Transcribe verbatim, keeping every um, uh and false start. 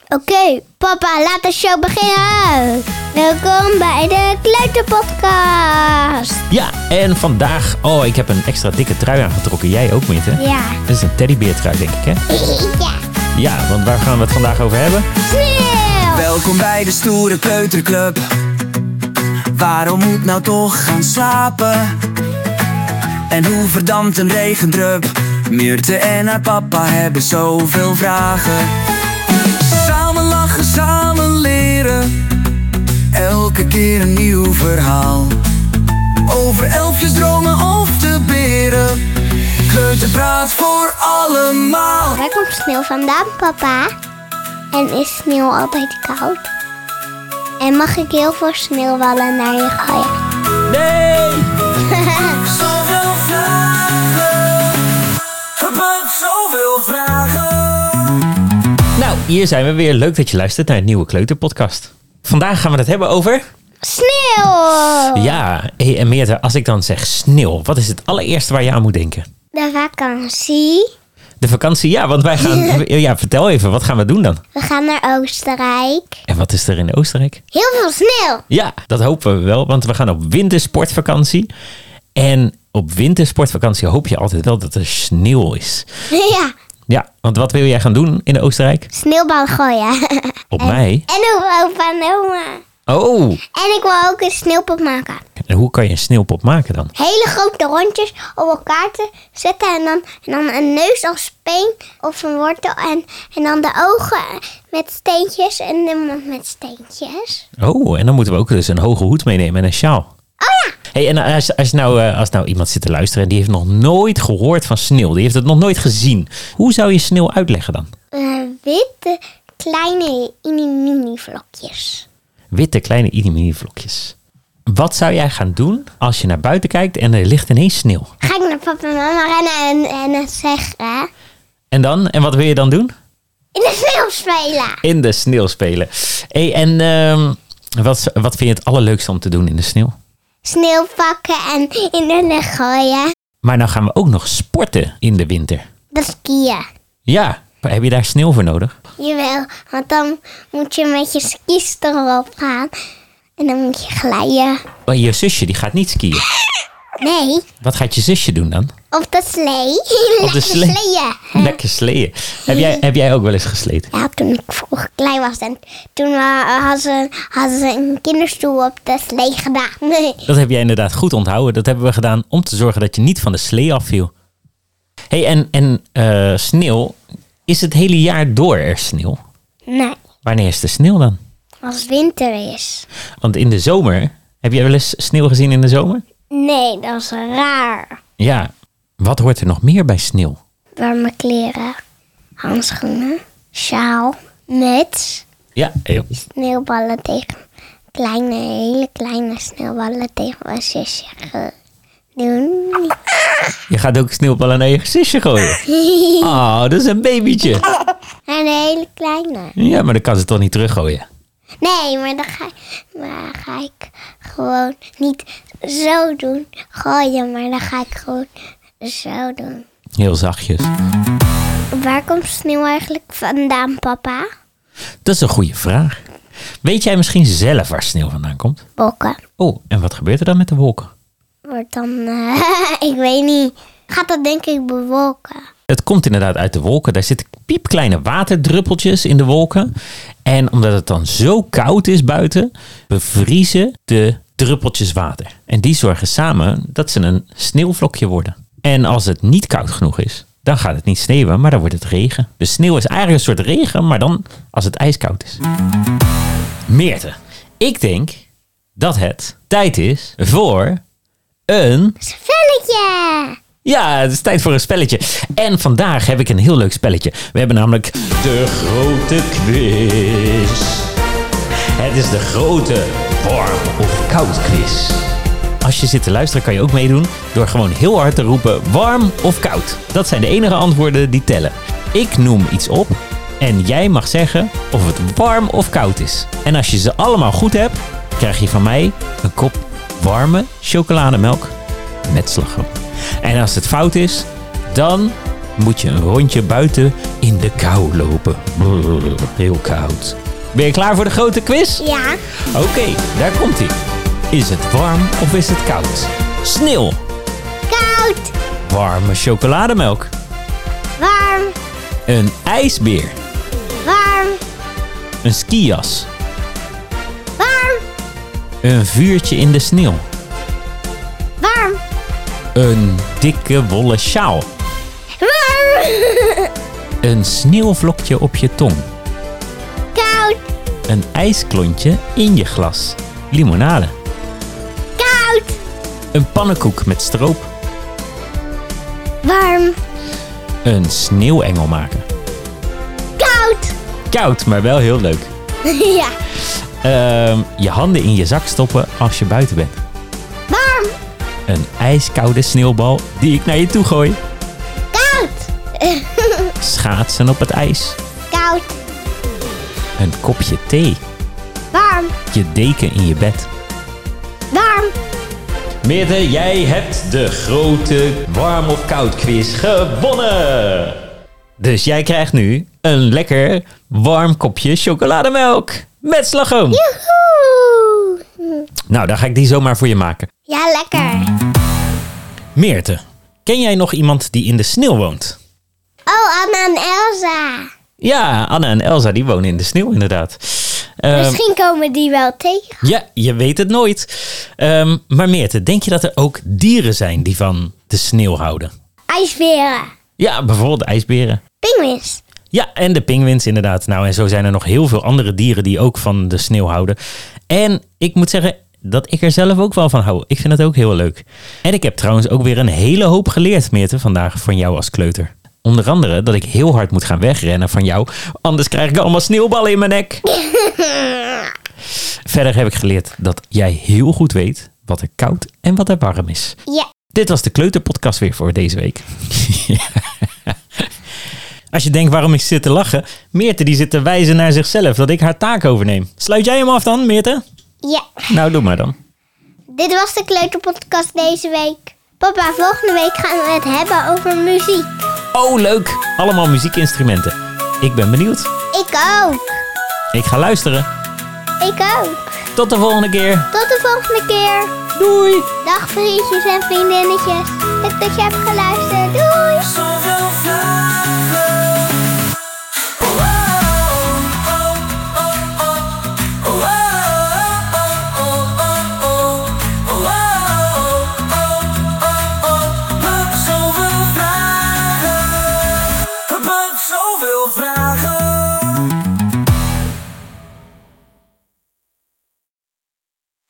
Oké, okay, papa, laat de show beginnen. Welkom bij de Kleuterpodcast. Ja, en vandaag... Oh, ik heb een extra dikke trui aangetrokken. Jij ook, Mitte? Ja. Dat is een teddybeertrui, denk ik, hè? Ja. Ja, want waar gaan we het vandaag over hebben? Sneeuw! Welkom bij de stoere kleuterclub. Waarom moet nou toch gaan slapen? En hoe verdampt een regendrup? Meerte en haar papa hebben zoveel vragen. Samen lachen, samen leren. Elke keer een nieuw verhaal. Over elfjes, dromen of de beren. Kleuterpraat voor allemaal. Waar komt sneeuw vandaan, papa? En is sneeuw altijd koud? En mag ik heel veel sneeuwballen naar je gooien? Nee! Zoveel vragen. Gebeurt zoveel vragen. Nou, hier zijn we weer. Leuk dat je luistert naar een nieuwe Kleuterpodcast. Vandaag gaan we het hebben over... Sneeuw! Ja, hey, en Meerte, als ik dan zeg sneeuw, wat is het allereerste waar je aan moet denken? De vakantie. De vakantie, ja, want wij gaan... Ja, vertel even, wat gaan we doen dan? We gaan naar Oostenrijk. En wat is er in Oostenrijk? Heel veel sneeuw. Ja, dat hopen we wel, want we gaan op wintersportvakantie. En op wintersportvakantie hoop je altijd wel dat er sneeuw is. Ja, Ja, want wat wil jij gaan doen in Oostenrijk? sneeuwbal gooien. Op en, mij? En op opa en oma. Oh, En ik wil ook een sneeuwpop maken. en hoe kan je een sneeuwpop maken dan? Hele grote rondjes op elkaar te zetten. En dan, en dan een neus als speen of een wortel. En, en dan de ogen met steentjes en de mond met steentjes. Oh, en dan moeten we ook dus een hoge hoed meenemen en een sjaal. Oh ja! Hey, en als, als, nou, eh, als nou iemand zit te luisteren en die heeft nog nooit gehoord van sneeuw, die heeft het nog nooit gezien. Hoe zou je sneeuw uitleggen dan? Uh, witte, kleine, mini vlokjes. Witte kleine mini vlokjes. Wat zou jij gaan doen als je naar buiten kijkt en er ligt ineens sneeuw? Ga ik naar papa en mama rennen en, en het zeggen. En dan? En wat wil je dan doen? In de sneeuw spelen. In de sneeuw spelen. Hey, en uh, wat, wat vind je het allerleukste om te doen in de sneeuw? Sneeuw pakken en in de lucht gooien. Maar nou gaan we ook nog sporten in de winter. Dat skiën. Ja, maar heb je daar sneeuw voor nodig? Jawel, want dan moet je met je skis erop gaan. En dan moet je glijden. Oh, je zusje die gaat niet skiën. Nee, Wat gaat je zusje doen dan? op de slee. Op de slee. Sleeën. Lekker sleeën. Heb jij, heb jij ook wel eens gesleten? Ja, toen ik vroeg klein was. En toen uh, hadden, ze, hadden ze een kinderstoel op de slee gedaan. Nee. Dat heb jij inderdaad goed onthouden. Dat hebben we gedaan om te zorgen dat je niet van de slee afviel. Hey, en, en uh, sneeuw, is het hele jaar door er sneeuw? Nee, Wanneer is de sneeuw dan? als het winter is. Want in de zomer, heb jij wel eens sneeuw gezien in de zomer? Nee, dat is raar. Ja, wat hoort er nog meer bij sneeuw? Warme kleren, handschoenen, sjaal, muts, Ja, heel. sneeuwballen tegen kleine, hele kleine sneeuwballen tegen mijn zusje ge- doen. Je gaat ook sneeuwballen naar je zusje gooien. Oh, dat is een babytje. En een hele kleine. Ja, maar dan kan ze toch niet teruggooien? Nee, maar dan ga, maar ga ik gewoon niet zo doen. Gooien, maar dan ga ik gewoon zo doen. Heel zachtjes. Waar komt sneeuw eigenlijk vandaan, papa? Dat is een goede vraag. Weet jij misschien zelf waar sneeuw vandaan komt? Wolken. Oh, en wat gebeurt er dan met de wolken? Wordt dan, uh, ik weet niet. Gaat dat denk ik bewolken? Het komt inderdaad uit de wolken. Daar zitten piepkleine waterdruppeltjes in de wolken. En omdat het dan zo koud is buiten, bevriezen de druppeltjes water. En die zorgen samen dat ze een sneeuwvlokje worden. En als het niet koud genoeg is, dan gaat het niet sneeuwen, maar dan wordt het regen. Dus sneeuw is eigenlijk een soort regen, maar dan als het ijskoud is. Meerte, ik denk dat het tijd is voor een... Spelletje! Ja, het is tijd voor een spelletje. En vandaag heb ik een heel leuk spelletje. We hebben namelijk de grote quiz. Het is de grote warm of koud quiz. Als je zit te luisteren kan je ook meedoen door gewoon heel hard te roepen warm of koud. Dat zijn de enige antwoorden die tellen. Ik noem iets op en jij mag zeggen of het warm of koud is. En als je ze allemaal goed hebt, krijg je van mij een kop warme chocolademelk met slagroom. En als het fout is, dan moet je een rondje buiten in de kou lopen. Brrr, heel koud. Ben je klaar voor de grote quiz? Ja. Oké, okay, daar komt ie. Is het warm of is het koud? Sneeuw. Koud. Warme chocolademelk. Warm. Een ijsbeer. Warm. Een skijas. Warm. Een vuurtje in de sneeuw. Warm. Een dikke wollen sjaal. Warm. Een sneeuwvlokje op je tong. Koud. Een ijsklontje in je glas. Limonade. Koud. Een pannenkoek met stroop. Warm. Een sneeuwengel maken. Koud. Koud, maar wel heel leuk. Ja. Ehm, je handen in je zak stoppen als je buiten bent. Warm. Een ijskoude sneeuwbal die ik naar je toe gooi. Koud. Schaatsen op het ijs. Koud. Een kopje thee. Warm. Je deken in je bed. Warm. Meerte, jij hebt de grote warm of koud quiz gewonnen. Dus jij krijgt nu een lekker warm kopje chocolademelk met slagroom. Joehoe. Nou, dan ga ik die zomaar voor je maken. Ja, lekker. Meerte, ken jij nog iemand die in de sneeuw woont? Oh, Anna en Elsa. Ja, Anna en Elsa die wonen in de sneeuw inderdaad. Ehm, Misschien komen die wel tegen. ja, je weet het nooit. Ehm, maar Meerte, denk je dat er ook dieren zijn die van de sneeuw houden? IJsberen. Ja, bijvoorbeeld ijsberen. Pinguïns. Ja, en de pinguïns inderdaad. Nou, en zo zijn er nog heel veel andere dieren die ook van de sneeuw houden. En ik moet zeggen dat ik er zelf ook wel van hou. Ik vind het ook heel leuk. En ik heb trouwens ook weer een hele hoop geleerd, Meerte, vandaag van jou als kleuter. Onder andere dat ik heel hard moet gaan wegrennen van jou. Anders krijg ik allemaal sneeuwballen in mijn nek. Verder heb ik geleerd dat jij heel goed weet wat er koud en wat er warm is. Ja. Dit was de Kleuterpodcast weer voor deze week. Als je denkt waarom ik zit te lachen. Meerte die zit te wijzen naar zichzelf dat ik haar taak overneem. Sluit jij hem af dan, Meerte? Ja. Nou, doe maar dan. Dit was de Kleuterpodcast deze week. Papa, volgende week gaan we het hebben over muziek. Oh, leuk. Allemaal muziekinstrumenten. Ik ben benieuwd. Ik ook. Ik ga luisteren. Ik ook. Tot de volgende keer. Tot de volgende keer. Doei. Dag vriendjes en vriendinnetjes. Leuk dat je hebt geluisterd.